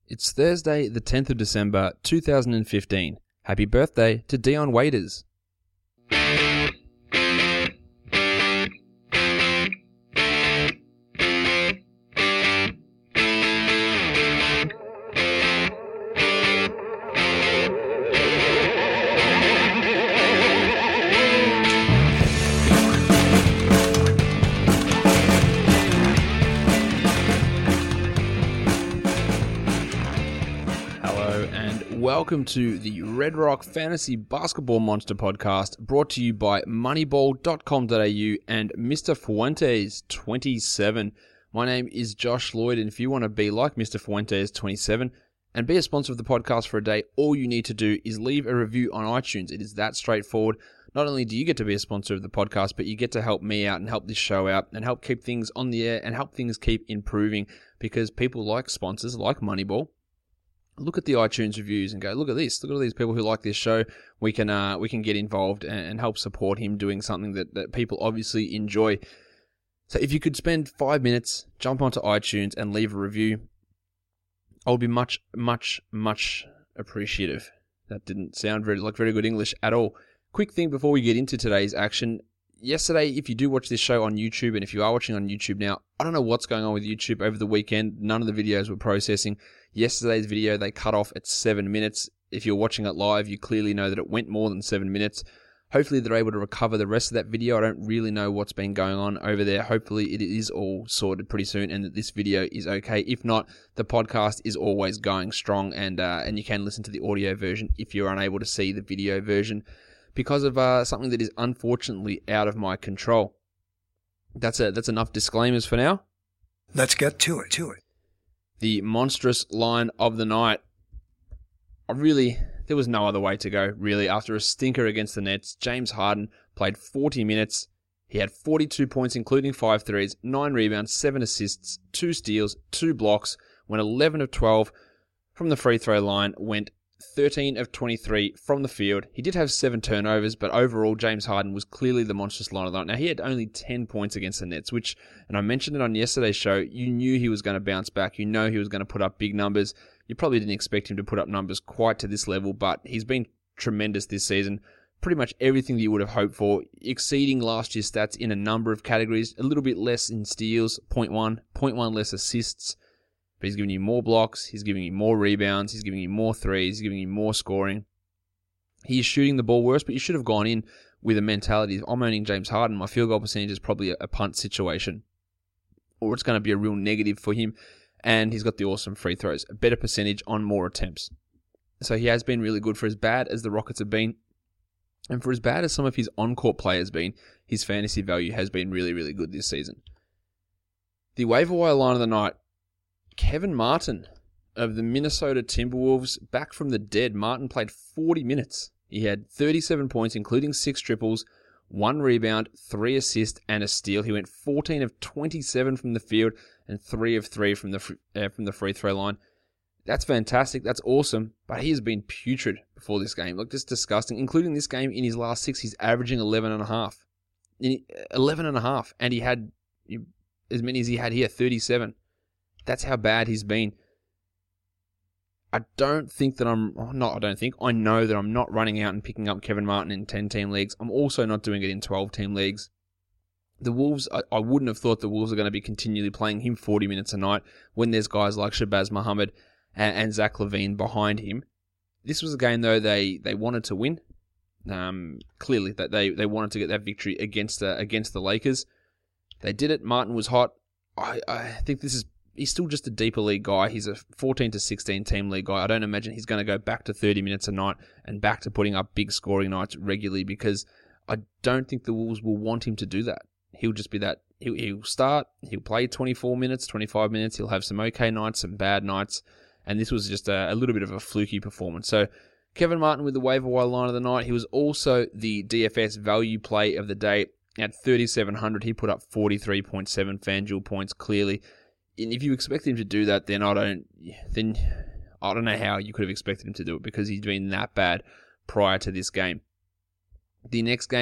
It's Thursday, the 10th of December, 2015. Happy birthday to Dion Waiters. Welcome to the Red Rock Fantasy Basketball Monster podcast, brought to you by Moneyball.com.au and Mr. Fuentes 27. My name is Josh Lloyd, and if you want to be like Mr. Fuentes 27 and be a sponsor of the podcast for a day, all you need to do is leave a review on iTunes. It is that straightforward. Not only do you get to be a sponsor of the podcast, but you get to help me out and help this show out and help keep things on the air and help things keep improving, because people like sponsors, like Moneyball, look at the iTunes reviews and go, look at this. Look at all these people who like this show. We can get involved and help support him doing something that people obviously enjoy. So if you could spend 5 minutes, jump onto iTunes and leave a review, I would be much, much, much appreciative. That didn't sound very good English at all. Quick thing before we get into today's action. Yesterday, if you do watch this show on YouTube, and if you are watching on YouTube now, I don't know what's going on with YouTube over the weekend. None of the videos were processing. Yesterday's video, they cut off at 7 minutes. If you're watching it live, you clearly know that it went more than 7 minutes. Hopefully, they're able to recover the rest of that video. I don't really know what's been going on over there. Hopefully, it is all sorted pretty soon and that this video is okay. If not, the podcast is always going strong, and you can listen to the audio version if you're unable to see the video version, because of something that is unfortunately out of my control. That's enough disclaimers for now. Let's get to it. The monstrous line of the night. There was no other way to go, really. After a stinker against the Nets, James Harden played 40 minutes. He had 42 points, including 5 threes, 9 rebounds, 7 assists, 2 steals, 2 blocks, went 11 of 12 from the free throw line, went 13 of 23 from the field. He did have 7 turnovers, but overall, James Harden was clearly the monstrous line of the night. Now, he had only 10 points against the Nets, which, and I mentioned it on yesterday's show, you knew he was going to bounce back. You know he was going to put up big numbers. You probably didn't expect him to put up numbers quite to this level, but he's been tremendous this season. Pretty much everything that you would have hoped for, exceeding last year's stats in a number of categories. A little bit less in steals, 0.1 less assists. But he's giving you more blocks, he's giving you more rebounds, he's giving you more threes, he's giving you more scoring. He is shooting the ball worse, but you should have gone in with a mentality of, I'm owning James Harden, my field goal percentage is probably a punt situation, or it's going to be a real negative for him, and he's got the awesome free throws, a better percentage on more attempts. So he has been really good. For as bad as the Rockets have been, and for as bad as some of his on-court play has been, his fantasy value has been really, really good this season. The waiver wire line of the night, Kevin Martin of the Minnesota Timberwolves, back from the dead. Martin played 40 minutes. He had 37 points, including 6 triples, 1 rebound, 3 assists, and a steal. He went 14 of 27 from the field and 3 of 3 from the free throw line. That's fantastic. That's awesome. But he has been putrid before this game. Look, just disgusting. Including this game, in his last 6, he's averaging 11.5. 11.5. And he had as many as he had here, 37. That's how bad he's been. I know that I'm not running out and picking up Kevin Martin in 10-team leagues. I'm also not doing it in 12-team leagues. The Wolves, I wouldn't have thought the Wolves are going to be continually playing him 40 minutes a night when there's guys like Shabazz Muhammad and Zach LaVine behind him. This was a game, though, they wanted to win. Clearly, that they wanted to get that victory against the Lakers. They did it. Martin was hot. I think he's still just a deeper league guy. He's a 14 to 16 team league guy. I don't imagine he's going to go back to 30 minutes a night and back to putting up big scoring nights regularly, because I don't think the Wolves will want him to do that. He'll just be that. He'll start, he'll play 24 minutes, 25 minutes, he'll have some okay nights, some bad nights, and this was just a little bit of a fluky performance. So Kevin Martin with the waiver wire line of the night. He was also the DFS value play of the day. At 3,700, he put up 43.7 FanDuel points clearly. And if you expect him to do that, then I don't know how you could have expected him to do it, because he's been that bad prior to this game. The next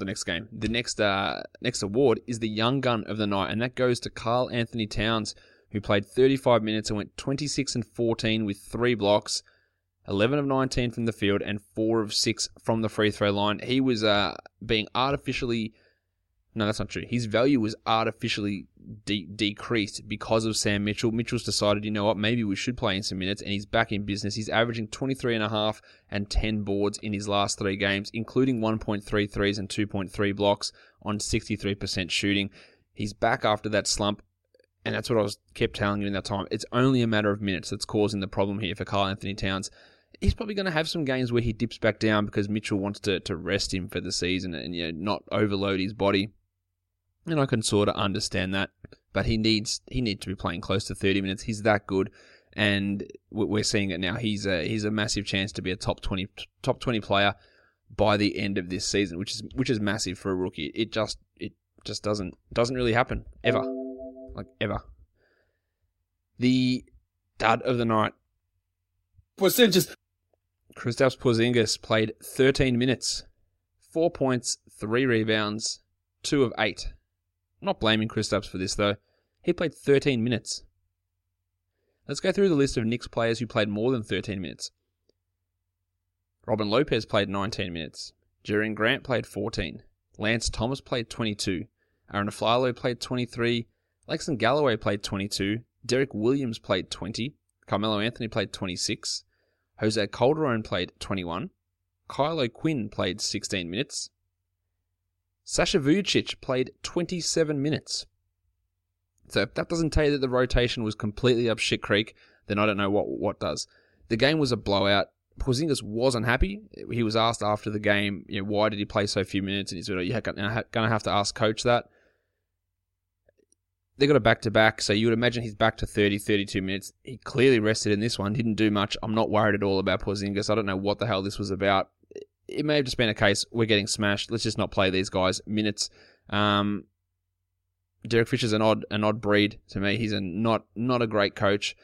award is the young gun of the night, and that goes to Karl Anthony Towns, who played 35 minutes and went 26 and 14 with 3 blocks, 11 of 19 from the field, and 4 of 6 from the free throw line. He was being artificially... No, that's not true. His value was artificially decreased because of Sam Mitchell. Mitchell's decided, you know what, maybe we should play in some minutes, and he's back in business. He's averaging 23.5 and 10 boards in his last 3 games, including 1.3 threes and 2.3 blocks on 63% shooting. He's back after that slump, and that's what I kept telling you in that time. It's only a matter of minutes that's causing the problem here for Karl-Anthony Towns. He's probably going to have some games where he dips back down because Mitchell wants to rest him for the season and not overload his body. And I can sort of understand that, but he needs to be playing close to 30 minutes. He's that good, and we're seeing it now. He's a massive chance to be a top 20 player by the end of this season, which is massive for a rookie. It just doesn't really happen ever. The dud of the night. Kristaps Porzingis played 13 minutes, 4 points, 3 rebounds, 2 of 8. I'm not blaming Kristaps for this, though. He played 13 minutes. Let's go through the list of Knicks players who played more than 13 minutes. Robin Lopez played 19 minutes. Jerrion Grant played 14. Lance Thomas played 22. Aaron Aflalo played 23. Langston Galloway played 22. Derek Williams played 20. Carmelo Anthony played 26. Jose Calderon played 21. Kyle O'Quinn played 16 minutes. Sasha Vujacic played 27 minutes. So if that doesn't tell you that the rotation was completely up shit creek, then I don't know what does. The game was a blowout. Porzingis was unhappy. He was asked after the game, why did he play so few minutes? And he's going to have to ask coach that. They got a back-to-back, so you would imagine he's back to 30, 32 minutes. He clearly rested in this one, didn't do much. I'm not worried at all about Porzingis. I don't know what the hell this was about. It may have just been a case, we're getting smashed, let's just not play these guys minutes. Derek Fisher's an odd breed to me. He's not a great coach.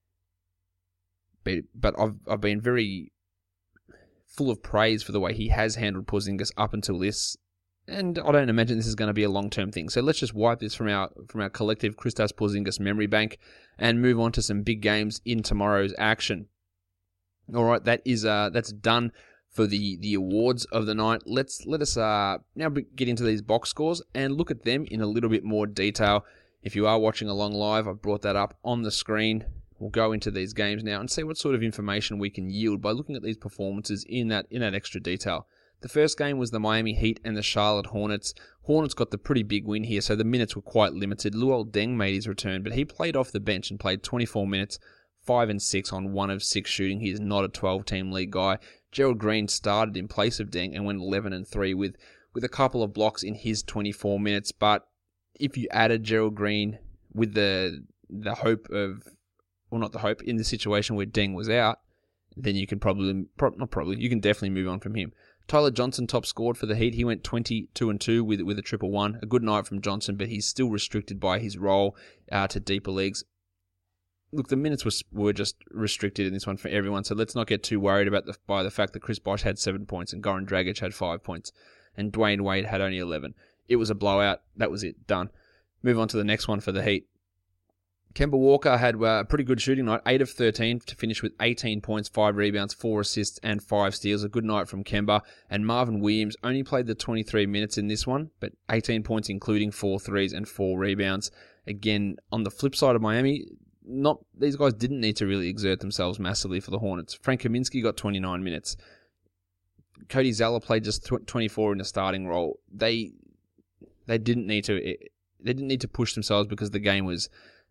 But I've been very full of praise for the way he has handled Porzingis up until this. And I don't imagine this is going to be a long-term thing. So let's just wipe this from our collective Kristaps Porzingis memory bank and move on to some big games in tomorrow's action. All right, that's done for the awards of the night. Let us now get into these box scores and look at them in a little bit more detail. If you are watching along live, I've brought that up on the screen. We'll go into these games now and see what sort of information we can yield by looking at these performances in that extra detail. The first game was the Miami Heat and the Charlotte Hornets. Hornets got the pretty big win here, so the minutes were quite limited. Luol Deng made his return, but he played off the bench and played 24 minutes, 5 and 6 on 1 of 6 shooting. He is not a 12-team league guy. Gerald Green started in place of Deng and went 11 and 3 with a couple of blocks in his 24 minutes. But if you added Gerald Green with the hope of, well, not the hope, in the situation where Deng was out, then you can you can definitely move on from him. Tyler Johnson top scored for the Heat. He went 22 and 2 with a 1-1. A good night from Johnson, but he's still restricted by his role to deeper leagues. Look, the minutes were just restricted in this one for everyone, so let's not get too worried by the fact that Chris Bosh had 7 points and Goran Dragic had 5 points and Dwayne Wade had only 11. It was a blowout. That was it. Done. Move on to the next one for the Heat. Kemba Walker had a pretty good shooting night, 8 of 13 to finish with 18 points, 5 rebounds, 4 assists, and 5 steals. A good night from Kemba. And Marvin Williams only played the 23 minutes in this one, but 18 points, including 4 threes and 4 rebounds. Again, on the flip side of Miami, these guys didn't need to really exert themselves massively for the Hornets. Frank Kaminsky got 29 minutes. Cody Zeller played just 24 in the starting role. They didn't need to push themselves because the game was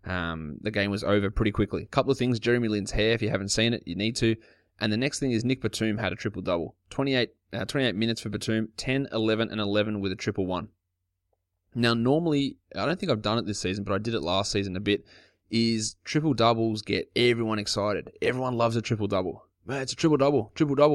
over pretty quickly. A couple of things: Jeremy Lin's hair. If you haven't seen it, you need to. And the next thing is Nick Batum had a triple double. 28 minutes for Batum, 10, 11, and 11 with a 1-1. Now, normally, I don't think I've done it this season, but I did it last season a bit. Is triple doubles get everyone excited. Everyone loves a triple double. Man, it's a triple double.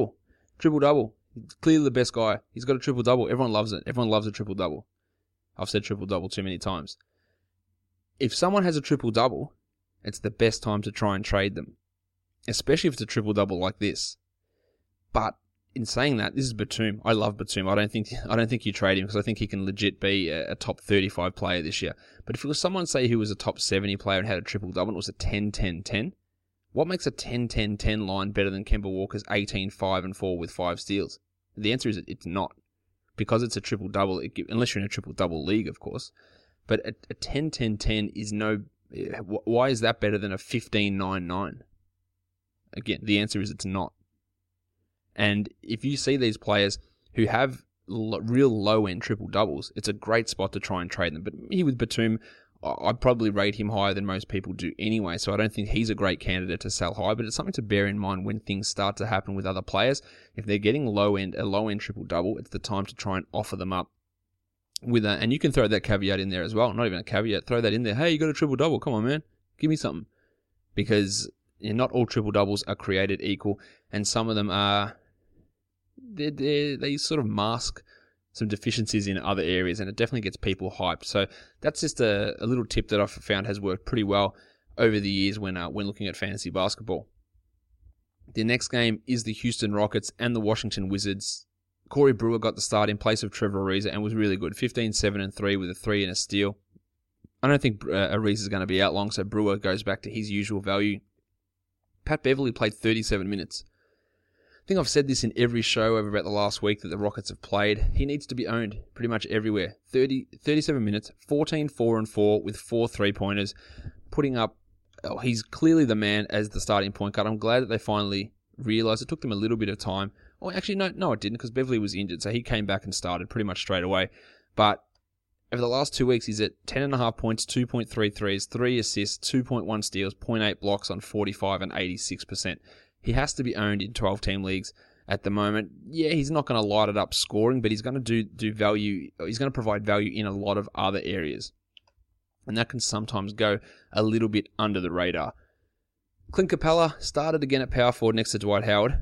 He's clearly the best guy. He's got a triple double. Everyone loves it. Everyone loves a triple double. I've said triple double too many times. If someone has a triple double, it's the best time to try and trade them, especially if it's a triple double like this. But in saying that, this is Batum. I love Batum. I don't think you trade him because I think he can legit be a top 35 player this year. But if it was someone, say, who was a top 70 player and had a triple-double and it was a 10-10-10, what makes a 10-10-10 line better than Kemba Walker's 18-5-4 with 5 steals? The answer is it's not. Because it's a triple-double, unless you're in a triple-double league, of course. But a 10-10-10 is no... Why is that better than a 15-9-9? Again, the answer is it's not. And if you see these players who have real low-end triple-doubles, it's a great spot to try and trade them. But here with Batum, I'd probably rate him higher than most people do anyway, so I don't think he's a great candidate to sell high, but it's something to bear in mind when things start to happen with other players. If they're getting a low-end triple-double, it's the time to try and offer them up. And you can throw that caveat in there as well. Not even a caveat, throw that in there. Hey, you got a triple-double, come on, man. Give me something. Because not all triple-doubles are created equal, and some of them are... They sort of mask some deficiencies in other areas, and it definitely gets people hyped. So that's just a little tip that I've found has worked pretty well over the years when looking at fantasy basketball. The next game is the Houston Rockets and the Washington Wizards. Corey Brewer got the start in place of Trevor Ariza and was really good. 15-7-3 with a 3 and a steal. I don't think Ariza is going to be out long, so Brewer goes back to his usual value. Pat Beverly played 37 minutes. I think I've said this in every show over about the last week that the Rockets have played. He needs to be owned pretty much everywhere. 37 minutes, 14-4-4 with 4 3-pointers, putting up... he's clearly the man as the starting point guard. I'm glad that they finally realised. It took them a little bit of time. Oh, actually, no, it didn't, because Beverly was injured, so he came back and started pretty much straight away. But over the last 2 weeks, he's at 10.5 points, 2.3 threes, 3 assists, 2.1 steals, 0.8 blocks on 45 and 86%. He has to be owned in 12-team leagues at the moment. Yeah, he's not going to light it up scoring, but he's going to do value. He's going to provide value in a lot of other areas. And that can sometimes go a little bit under the radar. Clint Capella started again at power forward next to Dwight Howard.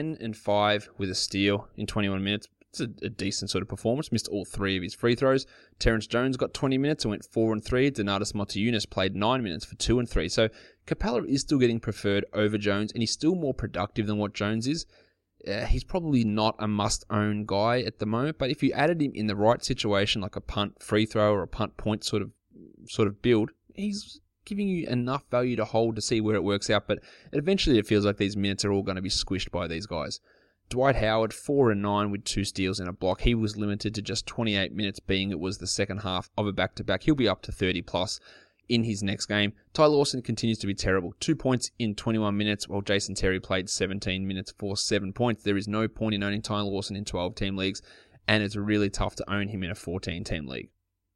10-5 with a steal in 21 minutes. It's a decent sort of performance. Missed all 3 of his free throws. Terrence Jones got 20 minutes and went 4-3. Donatas Motiejunas played 9 minutes for 2-3. So Capella is still getting preferred over Jones, and he's still more productive than what Jones is. He's probably not a must-own guy at the moment, but if you added him in the right situation, like a punt free throw or a punt point sort of build, he's giving you enough value to hold to see where it works out. But eventually it feels like these minutes are all going to be squished by these guys. Dwight Howard, 4-9 with 2 steals and a block. He was limited to just 28 minutes, being it was the second half of a back-to-back. He'll be up to 30+ in his next game. Ty Lawson continues to be terrible. 2 points in 21 minutes, while Jason Terry played 17 minutes for 7 points. There is no point in owning Ty Lawson in 12-team leagues, and it's really tough to own him in a 14-team league.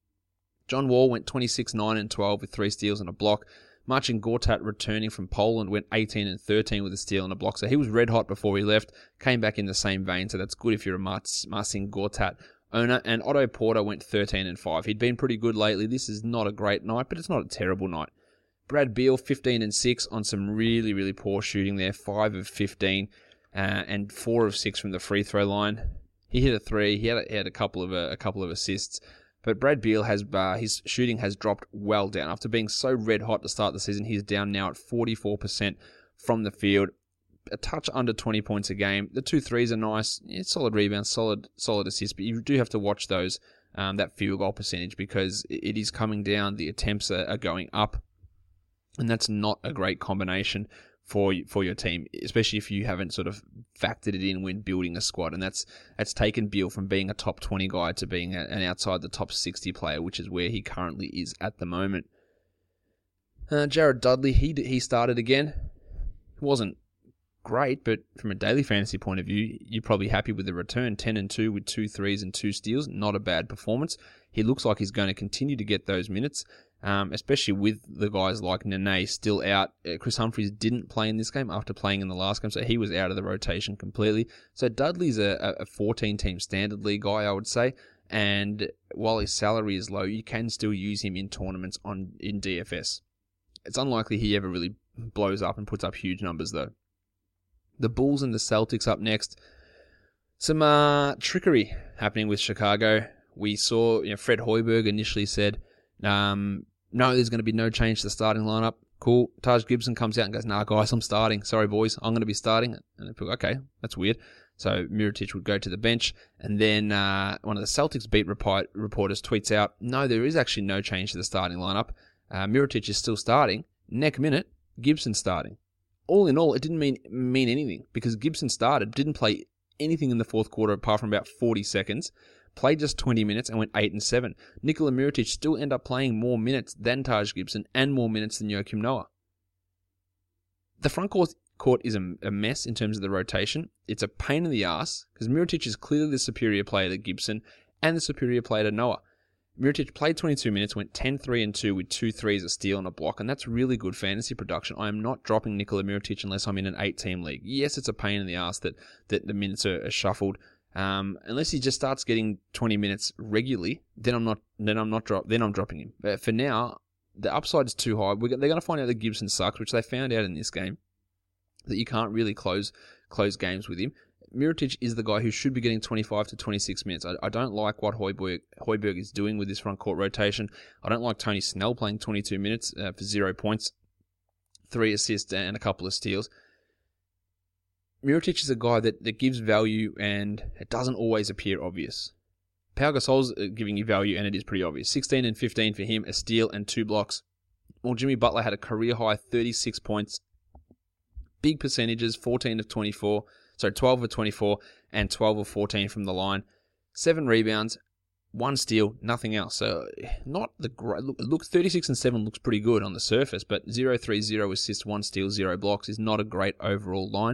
John Wall went 26-9-12 with 3 steals and a block. Marcin Gortat, returning from Poland, went 18-13 with a steal and a block. So he was red hot before he left, came back in the same vein, so that's good if you're a Marcin Gortat owner. And Otto Porter went 13-5. He'd been pretty good lately. This is not a great night, but it's not a terrible night. Brad Beal, 15-6 on some really, really poor shooting there. 5 of 15 and 4 of 6 from the free throw line. He hit a 3. He had a couple of assists. But Brad Beal his shooting has dropped well down. After being so red hot to start the season, he's down now at 44% from the field. A touch under 20 points a game. The 2 threes are nice. It's solid rebounds, solid assists, but you do have to watch those, that field goal percentage, because it is coming down. The attempts are going up, and that's not a great combination for your team, especially if you haven't sort of factored it in when building a squad. And that's taken Beal from being a top 20 guy to being an outside the top 60 player, which is where he currently is at the moment. Jared Dudley, he started again. It wasn't great, but from a daily fantasy point of view, you're probably happy with the return. 10-2 with 2 threes and 2 steals. Not a bad performance. He looks like he's going to continue to get those minutes, especially with the guys like Nene still out. Chris Humphries didn't play in this game after playing in the last game, so he was out of the rotation completely. So Dudley's a 14-team standard league guy, I would say, and while his salary is low, you can still use him in tournaments in DFS. It's unlikely he ever really blows up and puts up huge numbers, though. The Bulls and the Celtics up next. Some trickery happening with Chicago. We saw, Fred Hoiberg initially said, no, there's going to be no change to the starting lineup. Cool. Taj Gibson comes out and goes, nah, guys, I'm starting. Sorry, boys, I'm going to be starting. And people go, okay, that's weird. So Mirotic would go to the bench, and then one of the Celtics beat reporters tweets out, no, there is actually no change to the starting lineup. Mirotic is still starting. Next minute, Gibson starting. All in all, it didn't mean anything because Gibson started, didn't play anything in the fourth quarter apart from about 40 seconds, played just 20 minutes and went 8 and 7. Nikola Mirotic still ended up playing more minutes than Taj Gibson and more minutes than Joakim Noah. The front court is a mess in terms of the rotation. It's a pain in the ass because Mirotic is clearly the superior player to Gibson and the superior player to Noah. Mirotic played 22 minutes, went 10-3-2 with 2 threes, a steal and a block, and that's really good fantasy production. I am not dropping Nikola Mirotic unless I'm in an 8-team league. Yes, it's a pain in the ass that the minutes are shuffled. Unless he just starts getting 20 minutes regularly, then I'm dropping him. But for now, the upside is too high. They're going to find out that Gibson sucks, which they found out in this game, that you can't really close games with him. Mirotic is the guy who should be getting 25 to 26 minutes. I don't like what Højbjerg is doing with this front court rotation. I don't like Tony Snell playing 22 minutes for 0 points, 3 assists, and a couple of steals. Mirotic is a guy that gives value, and it doesn't always appear obvious. Pau Gasol's giving you value, and it is pretty obvious. 16 and 15 for him, a steal and 2 blocks. Well, Jimmy Butler had a career-high 36 points. Big percentages, 12 of 24, and 12 of 14 from the line. 7 rebounds, 1 steal, nothing else. So, not the great... Look, 36 and 7 looks pretty good on the surface, but 0-3, 0 assists, 1 steal, 0 blocks is not a great overall line.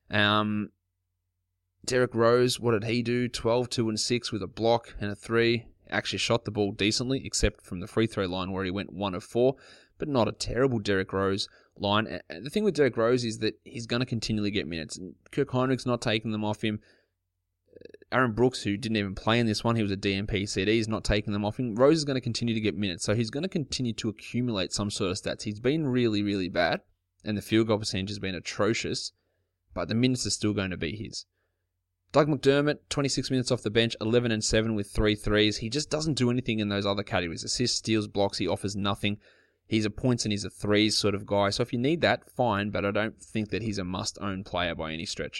Derrick Rose, what did he do? 12, 2 and 6 with a block and a 3. Actually shot the ball decently, except from the free throw line where he went 1 of 4, but not a terrible Derrick Rose line. And the thing with Derrick Rose is that he's going to continually get minutes. Kirk Heinrich's not taking them off him. Aaron Brooks, who didn't even play in this one, he was a DNP CD, is not taking them off him. Rose is going to continue to get minutes, so he's going to continue to accumulate some sort of stats. He's been really, really bad, and the field goal percentage has been atrocious, but the minutes are still going to be his. Doug McDermott, 26 minutes off the bench, 11 and 7 with 3 threes. He just doesn't do anything in those other categories. Assists, steals, blocks, he offers nothing. He's a points and he's a threes sort of guy. So if you need that, fine, but I don't think that he's a must-own player by any stretch.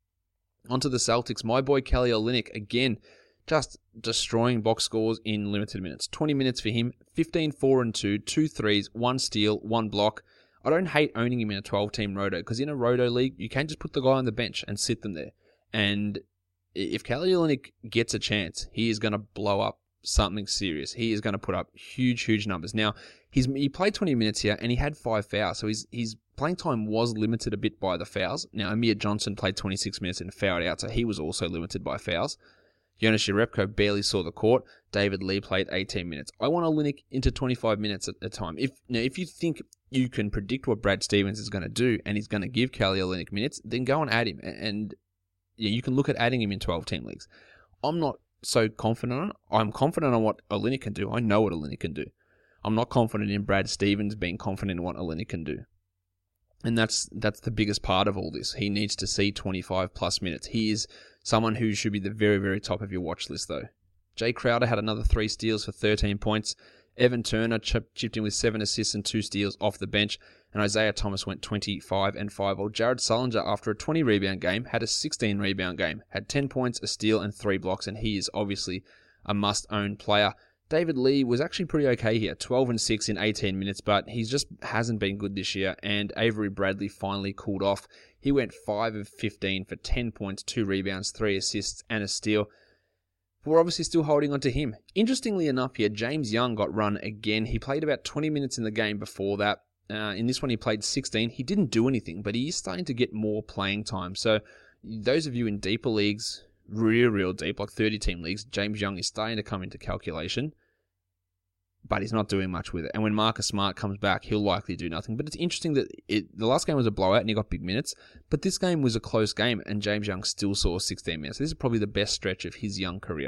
Onto the Celtics. My boy Kelly Olynyk, again, just destroying box scores in limited minutes. 20 minutes for him, 15, 4 and 2, 2 threes, 1 steal, 1 block. I don't hate owning him in a 12-team roto, because in a roto league, you can't just put the guy on the bench and sit them there. And if Kelly Olynyk gets a chance, he is going to blow up something serious. He is going to put up huge, huge numbers. Now, he played 20 minutes here, and he had 5 fouls, so his playing time was limited a bit by the fouls. Now, Amir Johnson played 26 minutes and fouled out, so he was also limited by fouls. Jonas Jerebko barely saw the court. David Lee played 18 minutes. I want Olynyk into 25 minutes at a time. If you think you can predict what Brad Stevens is going to do, and he's going to give Kelly Olynyk minutes, then go and add him. And you can look at adding him in 12-team leagues. I'm not so confident on it. I'm confident on what Olynyk can do. I know what Olynyk can do. I'm not confident in Brad Stevens being confident in what Olynyk can do. And that's the biggest part of all this. He needs to see 25-plus minutes. He is someone who should be the very, very top of your watch list, though. Jay Crowder had another 3 steals for 13 points. Evan Turner chipped in with 7 assists and 2 steals off the bench. And Isaiah Thomas went 25 and 5. While Jared Sullinger, after a 20-rebound game, had a 16-rebound game. Had 10 points, a steal, and 3 blocks. And he is obviously a must-own player. David Lee was actually pretty okay here, 12 and 6 in 18 minutes, but he just hasn't been good this year, and Avery Bradley finally cooled off. He went 5 of 15 for 10 points, 2 rebounds, 3 assists, and a steal. But we're obviously still holding on to him. Interestingly enough here, James Young got run again. He played about 20 minutes in the game before that. In this one, he played 16. He didn't do anything, but he is starting to get more playing time. So those of you in deeper leagues, real deep, like 30-team leagues, James Young is starting to come into calculation, but he's not doing much with it. And when Marcus Smart comes back, he'll likely do nothing. But it's interesting that the last game was a blowout and he got big minutes, but this game was a close game and James Young still saw 16 minutes. This is probably the best stretch of his young career.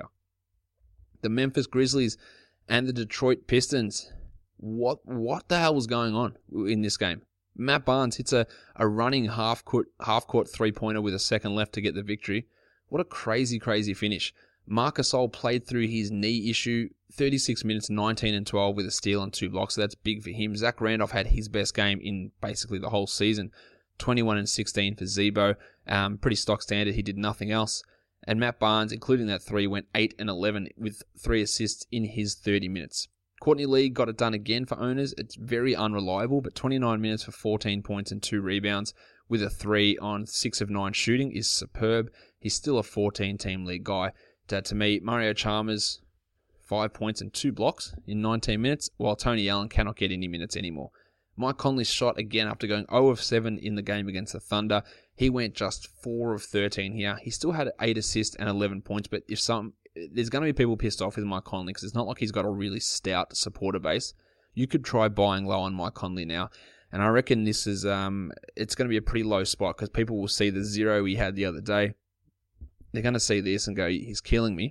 The Memphis Grizzlies and the Detroit Pistons. What the hell was going on in this game? Matt Barnes hits a running half-court 3-pointer with a second left to get the victory. What a crazy finish. Marc Gasol played through his knee issue, 36 minutes, 19 and 12 with a steal and 2 blocks, so that's big for him. Zach Randolph had his best game in basically the whole season, 21 and 16 for Zebo. Pretty stock standard. He did nothing else. And Matt Barnes, including that 3, went 8 and 11 with 3 assists in his 30 minutes. Courtney Lee got it done again for owners. It's very unreliable, but 29 minutes for 14 points and 2 rebounds with a 3 on 6 of 9 shooting is superb. He's still a 14-team league guy. To me, Mario Chalmers, 5 points and 2 blocks in 19 minutes, while Tony Allen cannot get any minutes anymore. Mike Conley's shot again after going 0 of 7 in the game against the Thunder. He went just 4 of 13 here. He still had 8 assists and 11 points, but there's going to be people pissed off with Mike Conley because it's not like he's got a really stout supporter base. You could try buying low on Mike Conley now, and I reckon this is it's going to be a pretty low spot because people will see the 0 he had the other day. They're going to see this and go, he's killing me.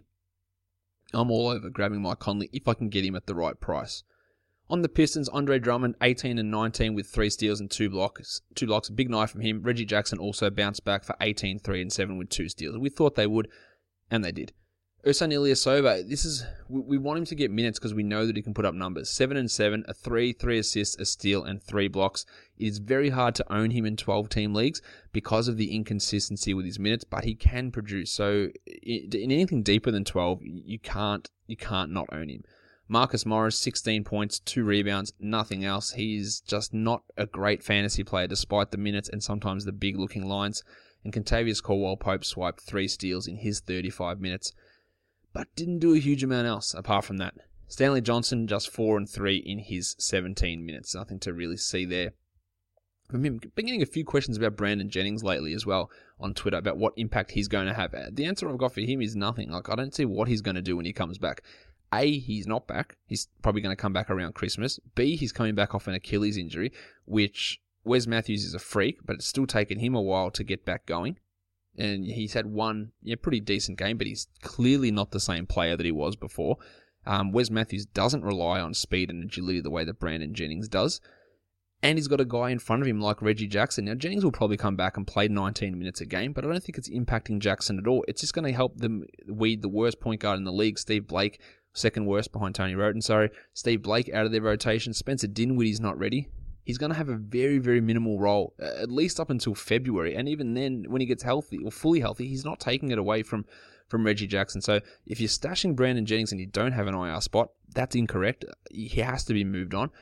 I'm all over grabbing Mike Conley if I can get him at the right price. On the Pistons, Andre Drummond, 18 and 19 with 3 steals and 2 blocks. 2 blocks, a big night from him. Reggie Jackson also bounced back for 18, 3 and 7 with 2 steals. We thought they would, and they did. Ersan Ilyasova, we want him to get minutes because we know that he can put up numbers. 7 and 7, a 3 assists, a steal, and 3 blocks. It is very hard to own him in 12-team leagues because of the inconsistency with his minutes, but he can produce. So in anything deeper than 12, you can't not own him. Marcus Morris, 16 points, 2 rebounds, nothing else. He's just not a great fantasy player despite the minutes and sometimes the big-looking lines. And Kentavious Caldwell-Pope swiped 3 steals in his 35 minutes, but didn't do a huge amount else apart from that. Stanley Johnson, just 4 and 3 in his 17 minutes. Nothing to really see there. I've been getting a few questions about Brandon Jennings lately as well on Twitter about what impact he's going to have. The answer I've got for him is nothing. I don't see what he's going to do when he comes back. A, he's not back. He's probably going to come back around Christmas. B, he's coming back off an Achilles injury, which Wes Matthews is a freak, but it's still taken him a while to get back going. And he's had one pretty decent game, but he's clearly not the same player that he was before. Wes Matthews doesn't rely on speed and agility the way that Brandon Jennings does. And he's got a guy in front of him like Reggie Jackson. Now, Jennings will probably come back and play 19 minutes a game, but I don't think it's impacting Jackson at all. It's just going to help them weed the worst point guard in the league, Steve Blake, second worst behind Tony Roden, Steve Blake out of their rotation. Spencer Dinwiddie's not ready. He's going to have a very, very minimal role, at least up until February. And even then, when he gets healthy or fully healthy, he's not taking it away from Reggie Jackson. So if you're stashing Brandon Jennings and you don't have an IR spot, that's incorrect. He has to be moved on.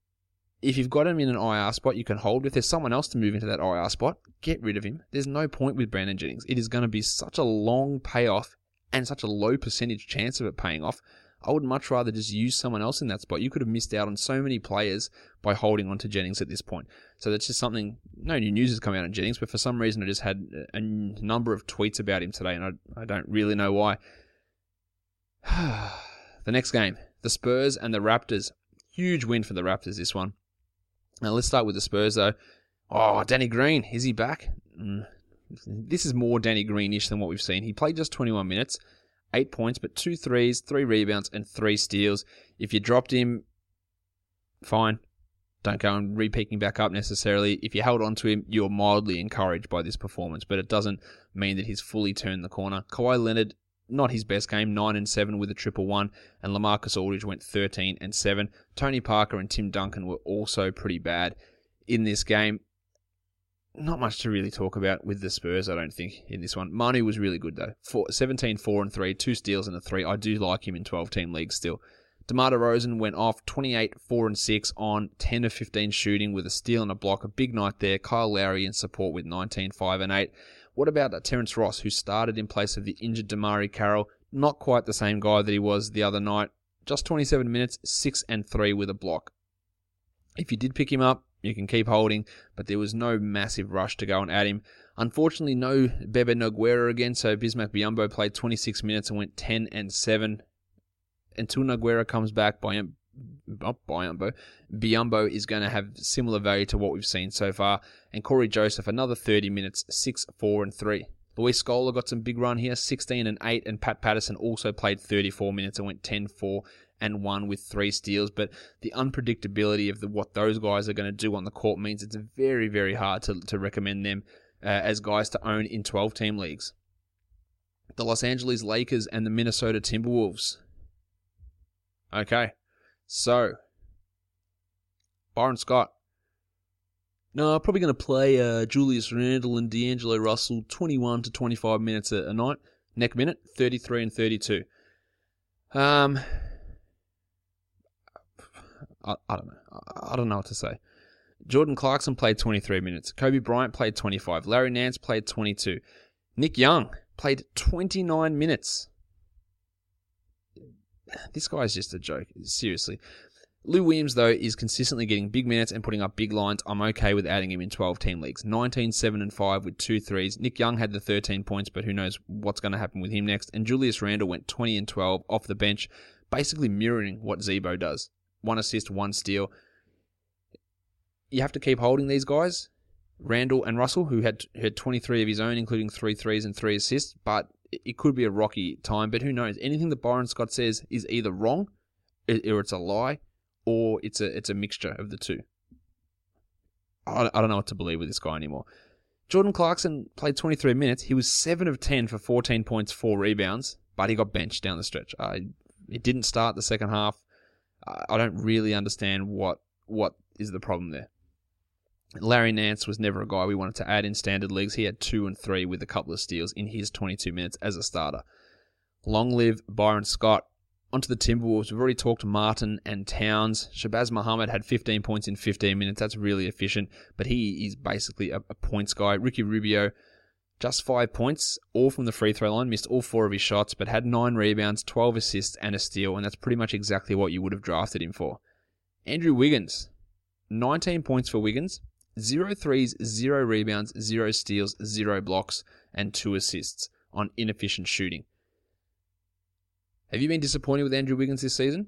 If you've got him in an IR spot, you can hold. If there's someone else to move into that IR spot, get rid of him. There's no point with Brandon Jennings. It is going to be such a long payoff and such a low percentage chance of it paying off. I would much rather just use someone else in that spot. You could have missed out on so many players by holding on to Jennings at this point. So that's just something, no new news has come out on Jennings, but for some reason I just had a number of tweets about him today, and I don't really know why. The next game, the Spurs and the Raptors. Huge win for the Raptors, this one. Now let's start with the Spurs, though. Oh, Danny Green, is he back? This is more Danny Greenish than what we've seen. He played just 21 minutes, 8 points, but 2 threes, 3 rebounds, and 3 steals. If you dropped him, fine. Don't go and re-peaking back up necessarily. If you held on to him, you're mildly encouraged by this performance, but it doesn't mean that he's fully turned the corner. Kawhi Leonard, not his best game, 9 and 7 with a 111, and LaMarcus Aldridge went 13 and 7. Tony Parker and Tim Duncan were also pretty bad in this game. Not much to really talk about with the Spurs, I don't think, in this one. Manu was really good, though. 17, 4 and 3, 2 steals and a 3. I do like him in 12-team leagues still. DeMar DeRozan went off 28, 4 and 6 on 10 of 15 shooting with a steal and a block. A big night there. Kyle Lowry in support with 19, 5 and 8. What about Terrence Ross, who started in place of the injured Damari Carroll? Not quite the same guy that he was the other night. Just 27 minutes, 6 and 3 with a block. If you did pick him up, you can keep holding, but there was no massive rush to go and add him. Unfortunately, no Bebe Nogueira again, so Bismack Biyombo played 26 minutes and went 10 and 7. Until Nogueira comes back, Biyombo is going to have similar value to what we've seen so far. And Corey Joseph, another 30 minutes, 6, 4 and 3. Luis Scola got some big run here, 16 and 8, and Pat Patterson also played 34 minutes and went 10, 4 and 1 with 3 steals. But the unpredictability of what those guys are going to do on the court means it's very, very hard to recommend them as guys to own in 12-team leagues. The Los Angeles Lakers and the Minnesota Timberwolves. Okay, so Byron Scott, No, I'm probably going to play Julius Randle and D'Angelo Russell 21 to 25 minutes a night. Neck minute, 33 and 32. I don't know. I don't know what to say. Jordan Clarkson played 23 minutes. Kobe Bryant played 25. Larry Nance played 22. Nick Young played 29 minutes. This guy's just a joke. Seriously. Lou Williams, though, is consistently getting big minutes and putting up big lines. I'm okay with adding him in 12-team leagues. 19, 7, and 5 with 2 threes. Nick Young had the 13 points, but who knows what's going to happen with him next. And Julius Randle went 20 and 12 off the bench, basically mirroring what Zebo does. 1 assist, 1 steal. You have to keep holding these guys. Randle and Russell, who had 23 of his own, including 3 threes and 3 assists, but it could be a rocky time. But who knows? Anything that Byron Scott says is either wrong, or it's a lie, or it's a mixture of the two. I don't know what to believe with this guy anymore. Jordan Clarkson played 23 minutes. He was 7 of 10 for 14 points, 4 rebounds, but he got benched down the stretch. It didn't start the second half. I don't really understand what is the problem there. Larry Nance was never a guy we wanted to add in standard leagues. He had 2 and 3 with a couple of steals in his 22 minutes as a starter. Long live Byron Scott. Onto the Timberwolves. We've already talked Martin and Towns. Shabazz Muhammad had 15 points in 15 minutes. That's really efficient, but he is basically a points guy. Ricky Rubio, just 5 points, all from the free throw line. Missed all 4 of his shots, but had 9 rebounds, 12 assists, and a steal, and that's pretty much exactly what you would have drafted him for. Andrew Wiggins, 19 points for Wiggins. 0 threes, 0 rebounds, 0 steals, 0 blocks, and 2 assists on inefficient shooting. Have you been disappointed with Andrew Wiggins this season?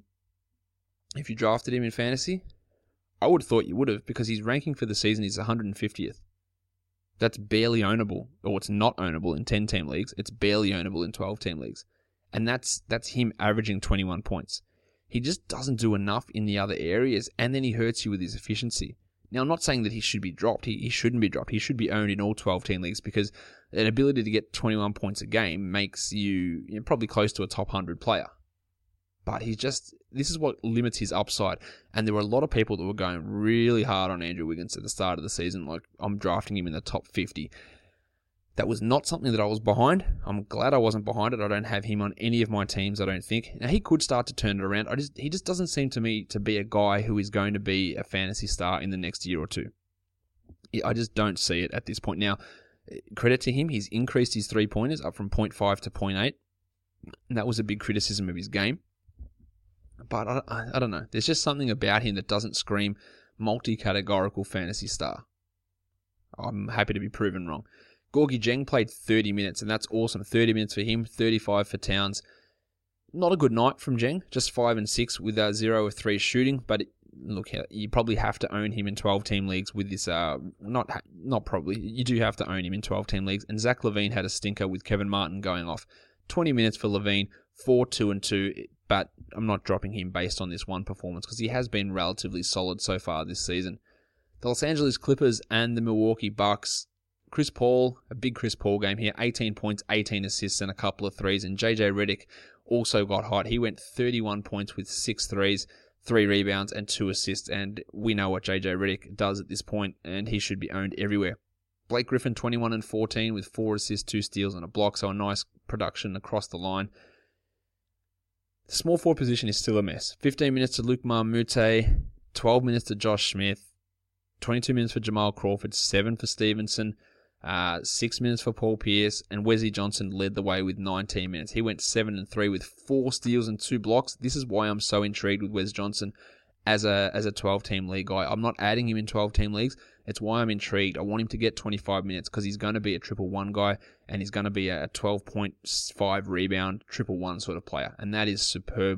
If you drafted him in fantasy? I would have thought you would have, because his ranking for the season is 150th. That's barely ownable, or it's not ownable in 10-team leagues. It's barely ownable in 12-team leagues. And that's him averaging 21 points. He just doesn't do enough in the other areas, and then he hurts you with his efficiency. Now, I'm not saying that he should be dropped. He shouldn't be dropped. He should be owned in all 12-team leagues, because an ability to get 21 points a game makes you probably close to a top 100 player. But this is what limits his upside. And there were a lot of people that were going really hard on Andrew Wiggins at the start of the season, like, I'm drafting him in the top 50. That was not something that I was behind. I'm glad I wasn't behind it. I don't have him on any of my teams, I don't think. Now, he could start to turn it around. He just doesn't seem to me to be a guy who is going to be a fantasy star in the next year or two. I just don't see it at this point. Now, credit to him, he's increased his three-pointers up from 0.5 to 0.8. And that was a big criticism of his game. But I don't know. There's just something about him that doesn't scream multi-categorical fantasy star. I'm happy to be proven wrong. Gorgie Dieng played 30 minutes, and that's awesome. 30 minutes for him, 35 for Towns. Not a good night from Dieng, just 5 and 6 with 0 of 3 shooting, but look, you probably have to own him in 12-team leagues with this, not probably, you do have to own him in 12-team leagues, and Zach LaVine had a stinker with Kevin Martin going off. 20 minutes for LaVine, 4, 2, and 2, but I'm not dropping him based on this one performance, because he has been relatively solid so far this season. The Los Angeles Clippers and the Milwaukee Bucks. Chris Paul, a big Chris Paul game here, 18 points, 18 assists, and a couple of threes. And JJ Redick also got hot. He went 31 points with 6 threes, 3 rebounds, and 2 assists. And we know what JJ Redick does at this point, and he should be owned everywhere. Blake Griffin, 21 and 14 with 4 assists, 2 steals, and a block. So a nice production across the line. The small forward position is still a mess. 15 minutes to Luke Marmute, 12 minutes to Josh Smith, 22 minutes for Jamal Crawford, 7 for Stevenson, 6 minutes for Paul Pierce, and Wesley Johnson led the way with 19 minutes. He went 7 and 3 with 4 steals and 2 blocks. This is why I'm so intrigued with Wes Johnson as a 12-team league guy. I'm not adding him in 12-team leagues. It's why I'm intrigued. I want him to get 25 minutes because he's going to be a 1-1 guy, and he's going to be a 12.5 rebound 1-1 sort of player, and that is superb.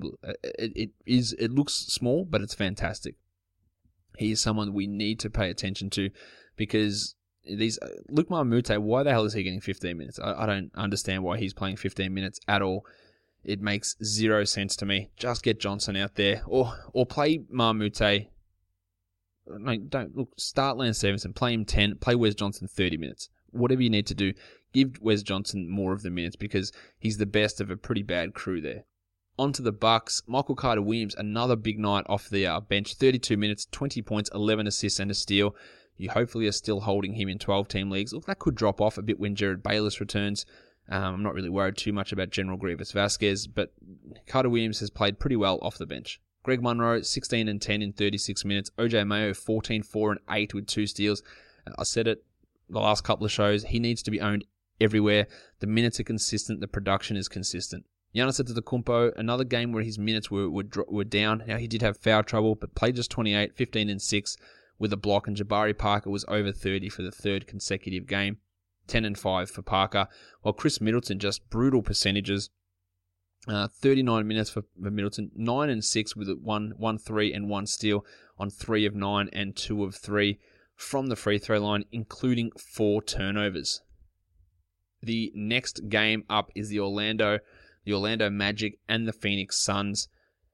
It looks small, but it's fantastic. He is someone we need to pay attention to, because Luke Marmute, why the hell is he getting 15 minutes? I don't understand why he's playing 15 minutes at all. It makes 0 sense to me. Just get Johnson out there, or play Marmute. Start Lance Stevenson, play him 10, play Wes Johnson 30 minutes. Whatever you need to do, give Wes Johnson more of the minutes, because he's the best of a pretty bad crew there. On to the Bucks. Michael Carter-Williams, another big night off the bench. 32 minutes, 20 points, 11 assists, and a steal. You hopefully are still holding him in 12-team leagues. Look, that could drop off a bit when Jared Bayless returns. I'm not really worried too much about General Grievous Vasquez, but Carter Williams has played pretty well off the bench. Greg Monroe, 16 and 10 in 36 minutes. OJ Mayo, 14, 4 and 8 with 2 steals. I said it the last couple of shows. He needs to be owned everywhere. The minutes are consistent. The production is consistent. Giannis Antetokounmpo, another game where his minutes were down. Now, he did have foul trouble, but played just 28, 15 and 6 with a block. And Jabari Parker was over 30 for the third consecutive game. 10 and 5 for Parker. While Chris Middleton, just brutal percentages. 39 minutes for Middleton, 9 and 6 with 1 3 and 1 steal on 3 of 9 and 2 of 3 from the free throw line, including 4 turnovers. The next game up is the Orlando Magic and the Phoenix Suns.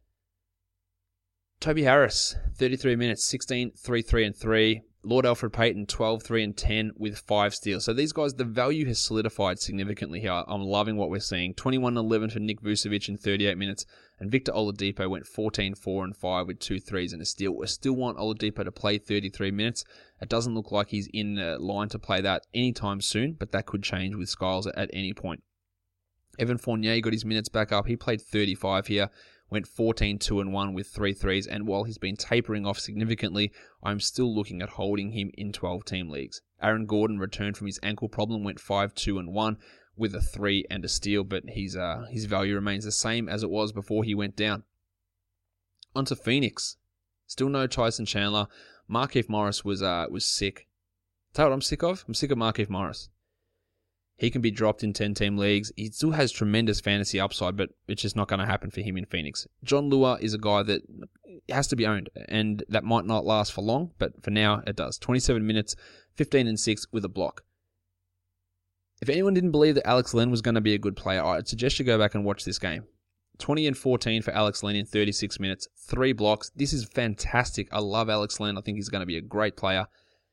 Toby Harris, 33 minutes, 16, 3, 3 and 3. Lord Alfred Payton, 12, 3 and 10 with 5 steals. So these guys, the value has solidified significantly here. I'm loving what we're seeing. 21 11 for Nick Vucevic in 38 minutes. And Victor Oladipo went 14, 4 and 5 with 2 threes and a steal. We still want Oladipo to play 33 minutes. It doesn't look like he's in line to play that anytime soon, but that could change with Skiles at any point. Evan Fournier got his minutes back up. He played 35 here. Went 14, 2 and 1 with 3 threes, and while he's been tapering off significantly, I'm still looking at holding him in 12-team leagues. Aaron Gordon returned from his ankle problem, went 5, 2 and 1 with a 3 and a steal, but his value remains the same as it was before he went down. On to Phoenix. Still no Tyson Chandler. Markieff Morris was sick. Tell you what I'm sick of? I'm sick of Markieff Morris. He can be dropped in 10-team leagues. He still has tremendous fantasy upside, but it's just not going to happen for him in Phoenix. John Lua is a guy that has to be owned, and that might not last for long, but for now it does. 27 minutes, 15 and 6 with a block. If anyone didn't believe that Alex Len was going to be a good player, I'd suggest you go back and watch this game. 20 and 14 for Alex Len in 36 minutes, 3 blocks. This is fantastic. I love Alex Len. I think he's going to be a great player.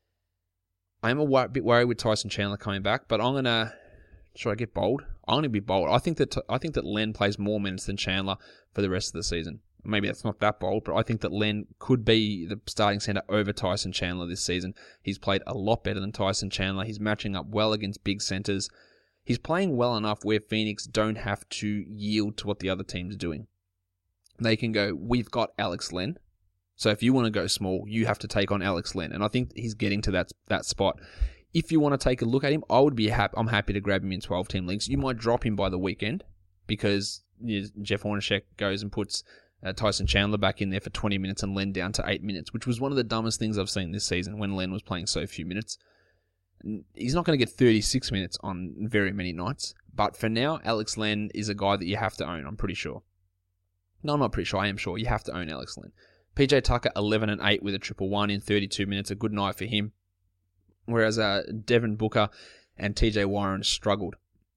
I am a bit worried with Tyson Chandler coming back, but I'm going to... Should I get bold? I'm going to be bold. I think that Len plays more minutes than Chandler for the rest of the season. Maybe that's not that bold, but I think that Len could be the starting center over Tyson Chandler this season. He's played a lot better than Tyson Chandler. He's matching up well against big centers. He's playing well enough where Phoenix don't have to yield to what the other team's doing. They can go, we've got Alex Len. So if you want to go small, you have to take on Alex Len. And I think he's getting to that spot. If you want to take a look at him, I'm happy to grab him in 12-team leagues. You might drop him by the weekend because Jeff Hornacek goes and puts Tyson Chandler back in there for 20 minutes and Len down to 8 minutes, which was one of the dumbest things I've seen this season when Len was playing so few minutes. He's not going to get 36 minutes on very many nights, but for now, Alex Len is a guy that you have to own, I'm pretty sure. No, I'm not pretty sure. I am sure. You have to own Alex Len. PJ Tucker, 11 and 8 with a 1-1 in 32 minutes. A good night for him. Whereas Devin Booker and TJ Warren struggled.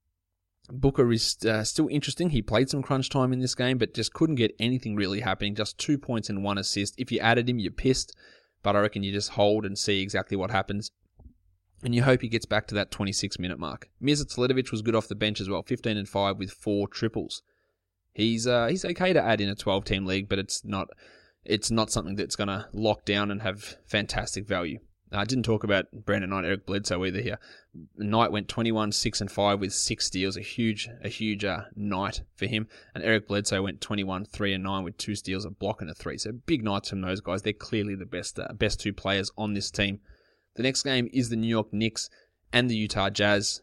Booker is still interesting. He played some crunch time in this game, but just couldn't get anything really happening. Just 2 points and 1 assist. If you added him, you're pissed. But I reckon you just hold and see exactly what happens. And you hope he gets back to that 26-minute mark. Mirza Teletovic was good off the bench as well. 15 and 5 with 4 triples. He's okay to add in a 12-team league, but it's not something that's going to lock down and have fantastic value. I didn't talk about Brandon Knight, Eric Bledsoe either here. Knight went 21, 6 and 5 with 6 steals, a huge night for him. And Eric Bledsoe went 21, 3 and 9 with 2 steals, a block and a 3. So big nights from those guys. They're clearly the best 2 players on this team. The next game is the New York Knicks and the Utah Jazz.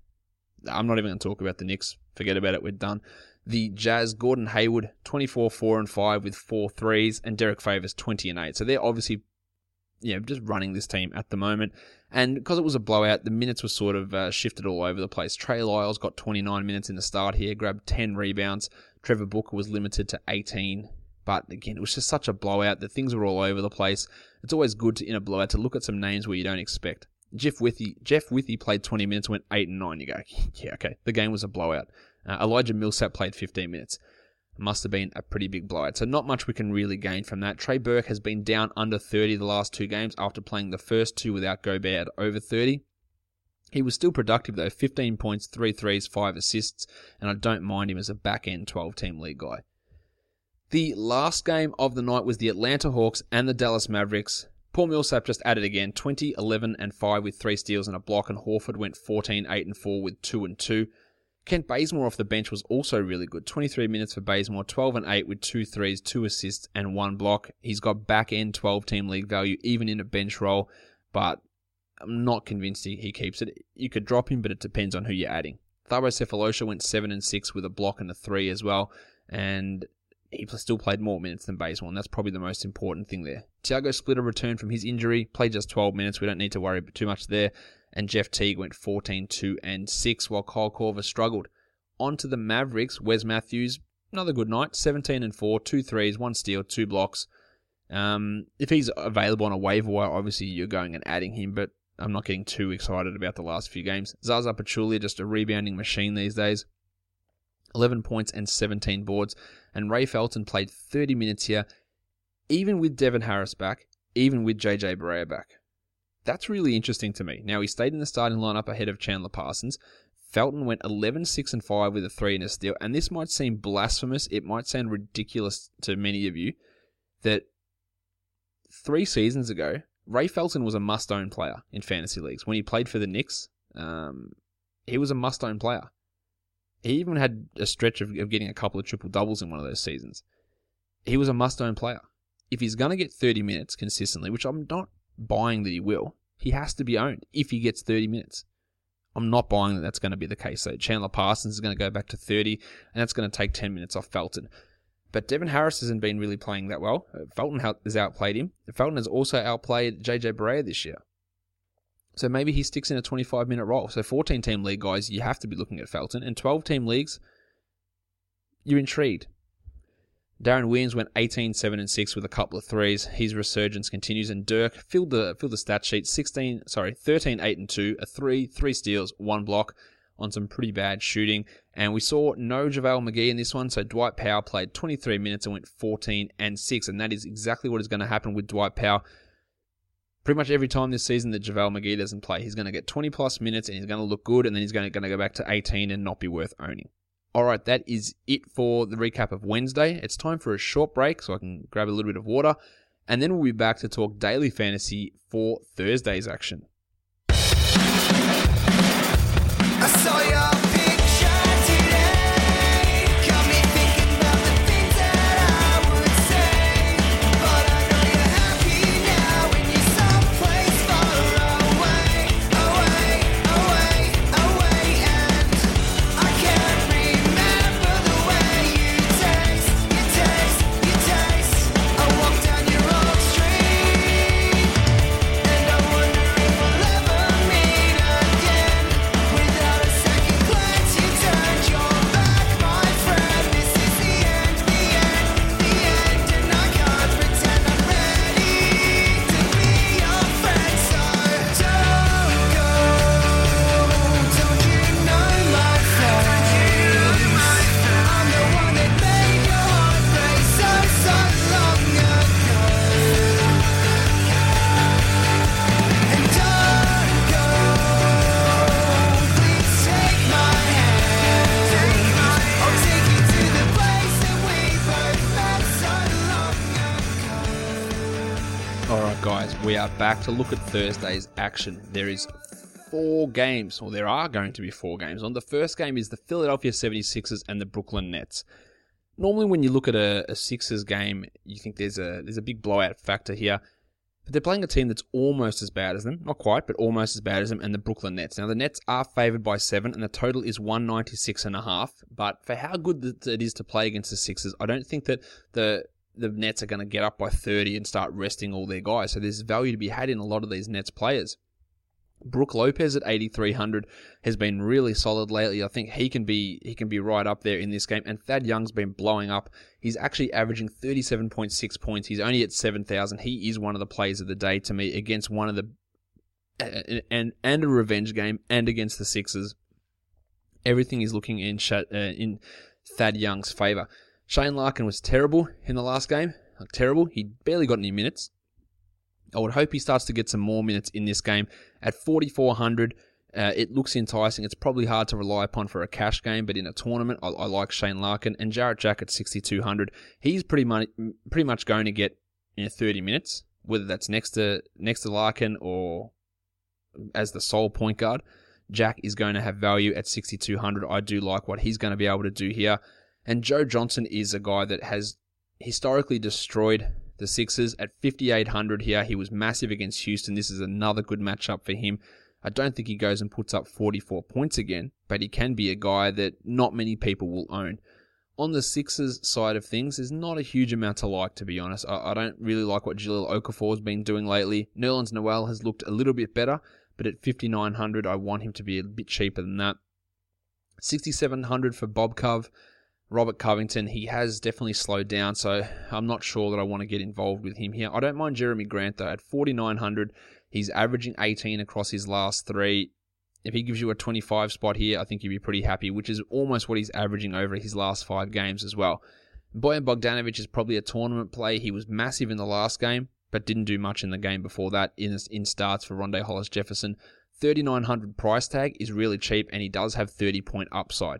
I'm not even going to talk about the Knicks. Forget about it. We're done. The Jazz, Gordon Hayward, 24, 4 and 5 with 4 threes, and Derek Favors, 20 and 8. So they're obviously just running this team at the moment. And because it was a blowout, the minutes were sort of shifted all over the place. Trey Lyles got 29 minutes in the start here, grabbed 10 rebounds. Trevor Booker was limited to 18. But again, it was just such a blowout that things were all over the place. It's always good in a blowout to look at some names where you don't expect. Jeff Withey played 20 minutes, went 8 and 9. You go, yeah, okay, the game was a blowout. Elijah Millsap played 15 minutes. Must have been a pretty big blowout. So not much we can really gain from that. Trey Burke has been down under 30 the last 2 games after playing the first 2 without Gobert over 30. He was still productive though, 15 points, 3 threes, 5 assists, and I don't mind him as a back-end 12-team league guy. The last game of the night was the Atlanta Hawks and the Dallas Mavericks. Paul Millsap just added again, 20, 11, and 5 with 3 steals and a block, and Horford went 14, 8, and 4 with 2 and 2. Kent Bazemore off the bench was also really good. 23 minutes for Bazemore, 12 and 8 with 2 threes, 2 assists, and 1 block. He's got back-end 12-team league value, even in a bench role, but I'm not convinced he keeps it. You could drop him, but it depends on who you're adding. Thabo Sefolosha went 7 and 6 with a block and a 3 as well, and he still played more minutes than Bazemore, and that's probably the most important thing there. Tiago Splitter returned from his injury, played just 12 minutes. We don't need to worry too much there. And Jeff Teague went 14, 2, and 6, while Kyle Korver struggled. On to the Mavericks. Wes Matthews, another good night, 17 and 4, 2 threes, 1 steal, 2 blocks. If he's available on a waiver wire, obviously you're going and adding him, but I'm not getting too excited about the last few games. Zaza Pachulia, just a rebounding machine these days. 11 points and 17 boards. And Ray Felton played 30 minutes here, even with Devin Harris back, even with JJ Barea back. That's really interesting to me. Now, he stayed in the starting lineup ahead of Chandler Parsons. Felton went 11, 6, and 5 with a 3 and a steal. And this might seem blasphemous. It might sound ridiculous to many of you that 3 seasons ago, Ray Felton was a must-own player in fantasy leagues. When he played for the Knicks, he was a must-own player. He even had a stretch of getting a couple of triple-doubles in one of those seasons. He was a must-own player. If he's going to get 30 minutes consistently, which I'm not buying that he will, he has to be owned if he gets 30 minutes. I'm not buying that that's going to be the case. So Chandler Parsons is going to go back to 30, and that's going to take 10 minutes off Felton. But Devin Harris hasn't been really playing that well. Felton has outplayed him. Felton has also outplayed JJ Barea this year. So maybe he sticks in a 25-minute role. So 14-team league guys, you have to be looking at Felton. And 12-team leagues, you're intrigued. Darren Williams went 18, 7, and 6 with a couple of threes. His resurgence continues. And Dirk filled the stat sheet, 13, 8, and 2, a 3 steals, 1 block on some pretty bad shooting. And we saw no JaVale McGee in this one. So Dwight Powell played 23 minutes and went 14 and 6. And that is exactly what is going to happen with Dwight Powell. Pretty much every time this season that JaVale McGee doesn't play, he's going to get 20 plus minutes and he's going to look good, and then he's going to go back to 18 and not be worth owning. All right, that is it for the recap of Wednesday. It's time for a short break so I can grab a little bit of water, and then we'll be back to talk daily fantasy for Thursday's action. I saw your picture today, got me thinking about the things that I would say, but I know you're happy now when you're someplace far away, and I can't remember the way you taste. I walk down your old street, and I wonder if we'll ever meet again. Without a second glance, you turned your back, my friend. This is the end, and I can't pretend I'm ready to be your friend. So don't go, don't you know my face? I'm the one that made your heart break so long ago. And don't go, please take my hand. I'll take you to the place that we both met so long ago. All right, guys, we are back to look at Thursday's action. There is 4 games, or there are going to be 4 games. On the first game is the Philadelphia 76ers and the Brooklyn Nets. Normally, when you look at a Sixers game, you think there's a big blowout factor here. But they're playing a team that's almost as bad as them. Not quite, but almost as bad as them, and the Brooklyn Nets. Now, the Nets are favored by 7, and the total is 196.5. But for how good it is to play against the Sixers, I don't think that the Nets are going to get up by 30 and start resting all their guys. So there's value to be had in a lot of these Nets players. Brook Lopez at 8,300 has been really solid lately. I think he can be right up there in this game. And Thad Young's been blowing up. He's actually averaging 37.6 points. He's only at 7,000. He is one of the plays of the day to me against one of the and a revenge game and against the Sixers. Everything is looking in Thad Young's favor. Shane Larkin was terrible in the last game. Terrible. He barely got any minutes. I would hope he starts to get some more minutes in this game. At 4,400, it looks enticing. It's probably hard to rely upon for a cash game, but in a tournament, I like Shane Larkin. And Jarrett Jack at 6,200. He's pretty much going to get 30 minutes. whether that's next to Larkin or as the sole point guard, Jack is going to have value at 6,200. I do like what he's going to be able to do here. And Joe Johnson is a guy that has historically destroyed the Sixers at 5,800 here. He was massive against Houston. This is another good matchup for him. I don't think he goes and puts up 44 points again, but he can be a guy that not many people will own. On the Sixers side of things, there's not a huge amount to like, to be honest. I don't really like what Jahlil Okafor's been doing lately. Nerlens Noel has looked a little bit better, but at 5,900, I want him to be a bit cheaper than that. 6,700 for Bob Cove. Robert Covington, he has definitely slowed down, so I'm not sure that I want to get involved with him here. I don't mind Jeremy Grant, though. At 4,900, he's averaging 18 across his last 3. If he gives you a 25 spot here, I think you'd be pretty happy, which is almost what he's averaging over his last 5 games as well. Bojan Bogdanovic is probably a tournament play. He was massive in the last game, but didn't do much in the game before that in starts for Rondae Hollis-Jefferson. 3,900 price tag is really cheap, and he does have 30-point upside.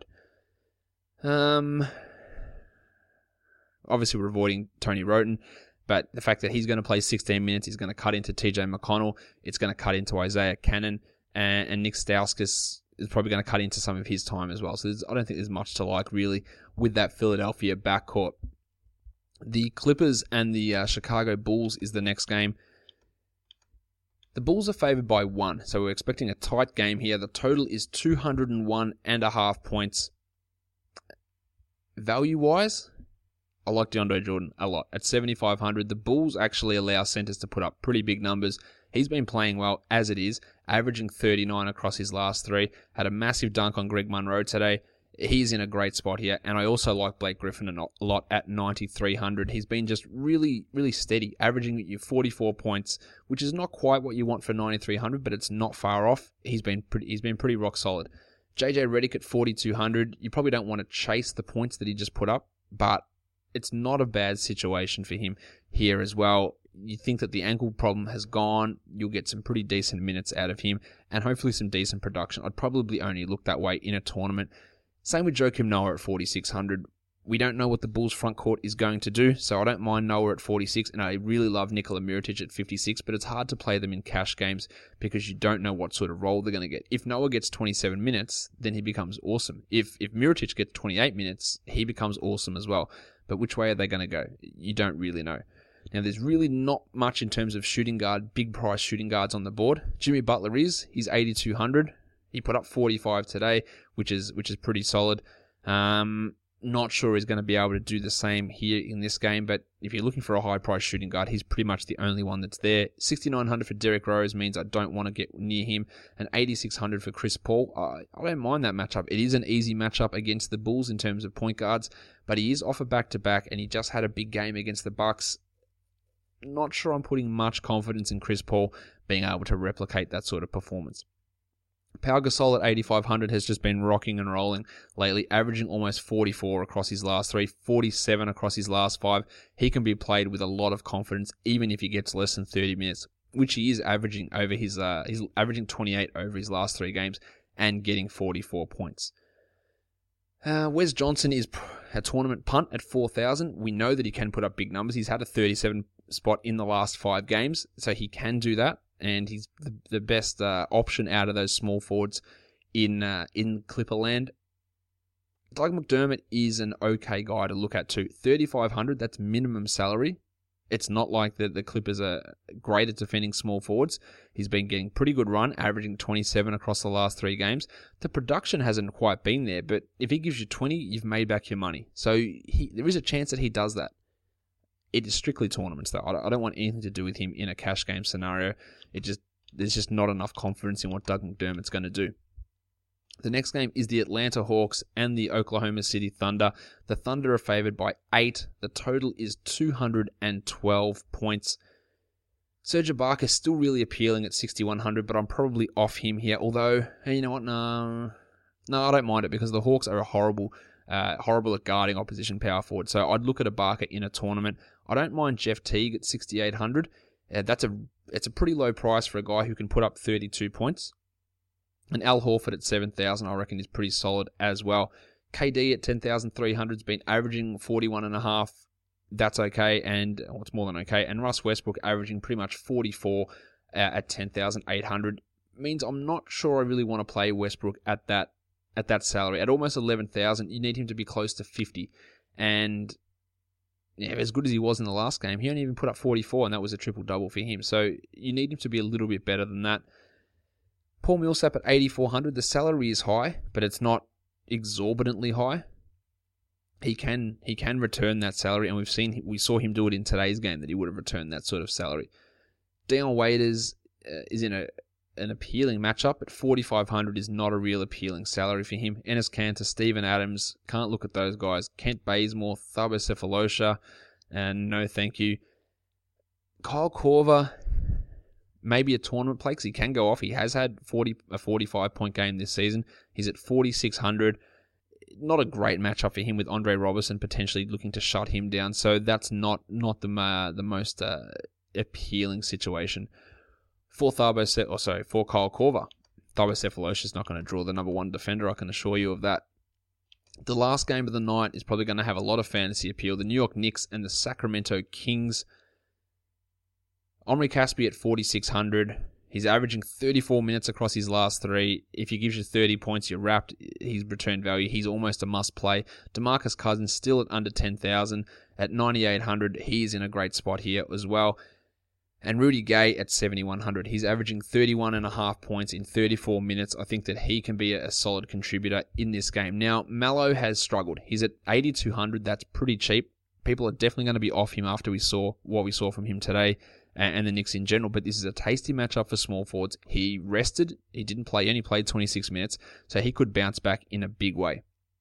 Obviously, we're avoiding Tony Roten, but the fact that he's going to play 16 minutes, he's going to cut into TJ McConnell, it's going to cut into Isaiah Cannon, and Nick Stauskas is probably going to cut into some of his time as well. So I don't think there's much to like, really, with that Philadelphia backcourt. The Clippers and the Chicago Bulls is the next game. The Bulls are favored by 1, so we're expecting a tight game here. The total is 201.5 points. Value-wise, I like DeAndre Jordan a lot. At 7,500, the Bulls actually allow centers to put up pretty big numbers. He's been playing well as it is, averaging 39 across his last 3. Had a massive dunk on Greg Monroe today. He's in a great spot here, and I also like Blake Griffin a lot at 9,300. He's been just really, really steady, averaging you 44 points, which is not quite what you want for 9,300, but it's not far off. He's been pretty rock solid. JJ Redick at 4,200. You probably don't want to chase the points that he just put up, but it's not a bad situation for him here as well. You think that the ankle problem has gone, you'll get some pretty decent minutes out of him, and hopefully some decent production. I'd probably only look that way in a tournament. Same with Joakim Noah at 4,600. We don't know what the Bulls front court is going to do, so I don't mind Noah at 46, and I really love Nikola Mirotic at 56, but it's hard to play them in cash games because you don't know what sort of role they're going to get. If Noah gets 27 minutes, then he becomes awesome. If Mirotic gets 28 minutes, he becomes awesome as well. But which way are they going to go? You don't really know. Now, there's really not much in terms of shooting guard, big price shooting guards on the board. Jimmy Butler he's 8,200. He put up 45 today, which is pretty solid. Not sure he's going to be able to do the same here in this game, but if you're looking for a high-price shooting guard, he's pretty much the only one that's there. 6,900 for Derrick Rose means I don't want to get near him, and 8,600 for Chris Paul. I don't mind that matchup. It is an easy matchup against the Bulls in terms of point guards, but he is off a back-to-back, and he just had a big game against the Bucks. Not sure I'm putting much confidence in Chris Paul being able to replicate that sort of performance. Pau Gasol at 8,500 has just been rocking and rolling lately, averaging almost 44 across his last 3, 47 across his last 5. He can be played with a lot of confidence, even if he gets less than 30 minutes, which he is averaging over he's averaging 28 over his last 3 games and getting 44 points. Wes Johnson is a tournament punt at 4,000. We know that he can put up big numbers. He's had a 37 spot in the last 5 games, so he can do that. And he's the best option out of those small forwards in Clipperland. Doug McDermott is an okay guy to look at too. 3,500, that's minimum salary. It's not like the Clippers are great at defending small forwards. He's been getting pretty good run, averaging 27 across the last 3 games. The production hasn't quite been there, but if he gives you 20, you've made back your money. So there is a chance that he does that. It is strictly tournaments, though. I don't want anything to do with him in a cash game scenario. There's just not enough confidence in what Doug McDermott's going to do. The next game is the Atlanta Hawks and the Oklahoma City Thunder. The Thunder are favored by 8. The total is 212 points. Serge Ibaka is still really appealing at 6,100, but I'm probably off him here. Although, hey, you know what? No, I don't mind it because the Hawks are horrible at guarding opposition power forward. So I'd look at Ibaka in a tournament. I don't mind Jeff Teague at 6,800. It's a pretty low price for a guy who can put up 32 points. And Al Horford at 7,000, I reckon, is pretty solid as well. KD at 10,300 has been averaging 41.5 That's okay, and it's more than okay. And Russ Westbrook averaging pretty much 44 at 10,800 means I'm not sure I really want to play Westbrook at that salary. At almost 11,000, you need him to be close to 50. And yeah, as good as he was in the last game, he only even put up 44, and that was a triple-double for him. So you need him to be a little bit better than that. Paul Millsap at 8,400. The salary is high, but it's not exorbitantly high. He can return that salary, and we saw him do it in today's game, that he would have returned that sort of salary. Dion Waiters is in an appealing matchup, but 4,500 is not a real appealing salary for him. Enes Kanter, Steven Adams, can't look at those guys. Kent Bazemore, Thabo Sefolosha, and no thank you. Kyle Korver, maybe a tournament play because he can go off. He has had a 45-point game this season. He's at 4,600. Not a great matchup for him with Andre Robertson potentially looking to shut him down. So that's not the most appealing situation for Kyle Korver. Thabo Sefolosha is not going to draw the number one defender, I can assure you of that. The last game of the night is probably going to have a lot of fantasy appeal. The New York Knicks and the Sacramento Kings. Omri Caspi at 4,600. He's averaging 34 minutes across his last three. If he gives you 30 points, you're wrapped. His return value, he's almost a must-play. DeMarcus Cousins still at under 10,000. At 9,800, he's in a great spot here as well. And Rudy Gay at 7,100. He's averaging 31.5 points in 34 minutes. I think that he can be a solid contributor in this game. Now, Mallow has struggled. He's at 8,200. That's pretty cheap. People are definitely going to be off him after we saw what we saw from him today and the Knicks in general, but this is a tasty matchup for small forwards. He rested. He didn't play. He only played 26 minutes, so he could bounce back in a big way.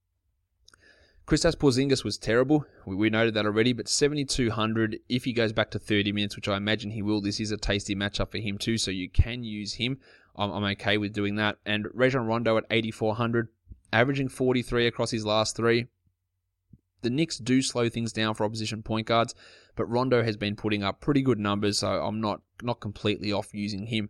Kristaps Porzingis was terrible. We noted that already, but 7,200, if he goes back to 30 minutes, which I imagine he will, this is a tasty matchup for him too, so you can use him. I'm okay with doing that. And Rajon Rondo at 8,400, averaging 43 across his last three. The Knicks do slow things down for opposition point guards, but Rondo has been putting up pretty good numbers, so I'm not completely off using him.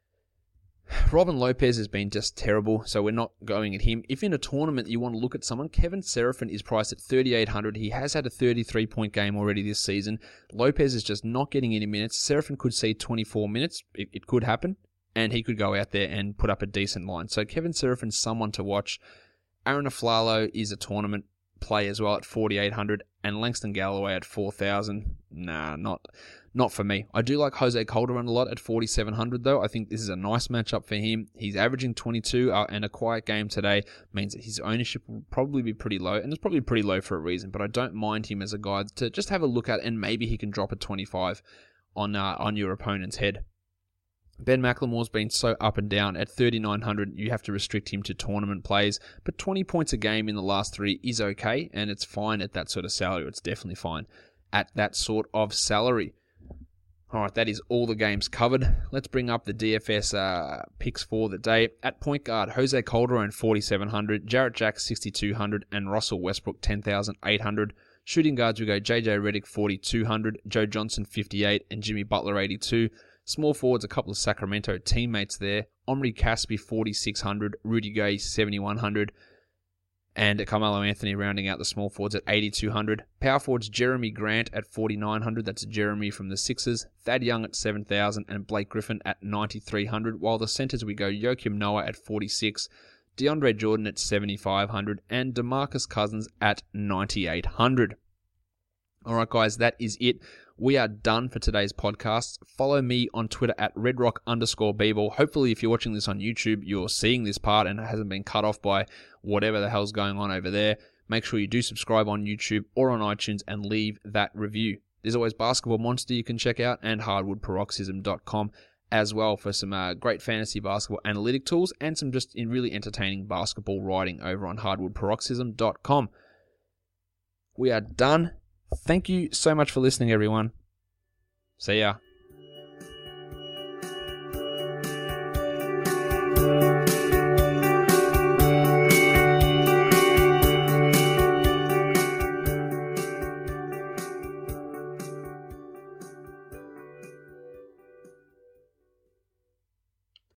Robin Lopez has been just terrible, so we're not going at him. If in a tournament you want to look at someone, Kevin Seraphin is priced at 3,800. He has had a 33-point game already this season. Lopez is just not getting any minutes. Seraphin could see 24 minutes. It could happen, and he could go out there and put up a decent line. So Kevin Seraphin's someone to watch. Aaron Aflalo is a tournament play as well at 4,800, and Langston Galloway at 4,000. Nah, not for me. I do like Jose Calderon a lot at 4,700 though. I think this is a nice matchup for him. He's averaging 22, and a quiet game today means that his ownership will probably be pretty low, and it's probably pretty low for a reason, but I don't mind him as a guy to just have a look at, and maybe he can drop a 25 on your opponent's head. Ben McLemore's been so up and down. At 3,900, you have to restrict him to tournament plays, but 20 points a game in the last three is okay, and it's fine at that sort of salary. It's definitely fine at that sort of salary. All right, that is all the games covered. Let's bring up the DFS picks for the day. At point guard, Jose Calderon, 4,700, Jarrett Jack, 6,200, and Russell Westbrook, 10,800. Shooting guards, we go JJ Redick, 4,200, Joe Johnson, 58, and Jimmy Butler, 82. Small forwards, a couple of Sacramento teammates there. Omri Caspi, 4,600. Rudy Gay, 7,100. And Carmelo Anthony rounding out the small forwards at 8,200. Power forwards, Jeremy Grant at 4,900. That's Jeremy from the Sixers. Thad Young at 7,000. And Blake Griffin at 9,300. While the centers, we go Joakim Noah at 46. DeAndre Jordan at 7,500. And DeMarcus Cousins at 9,800. All right, guys, that is it. We are done for today's podcast. Follow me on Twitter at redrock_bball. Hopefully, if you're watching this on YouTube, you're seeing this part and it hasn't been cut off by whatever the hell's going on over there. Make sure you do subscribe on YouTube or on iTunes and leave that review. There's always Basketball Monster you can check out, and hardwoodparoxysm.com as well for some great fantasy basketball analytic tools and some just really entertaining basketball writing over on hardwoodparoxysm.com. We are done. Thank you so much for listening, everyone. See ya.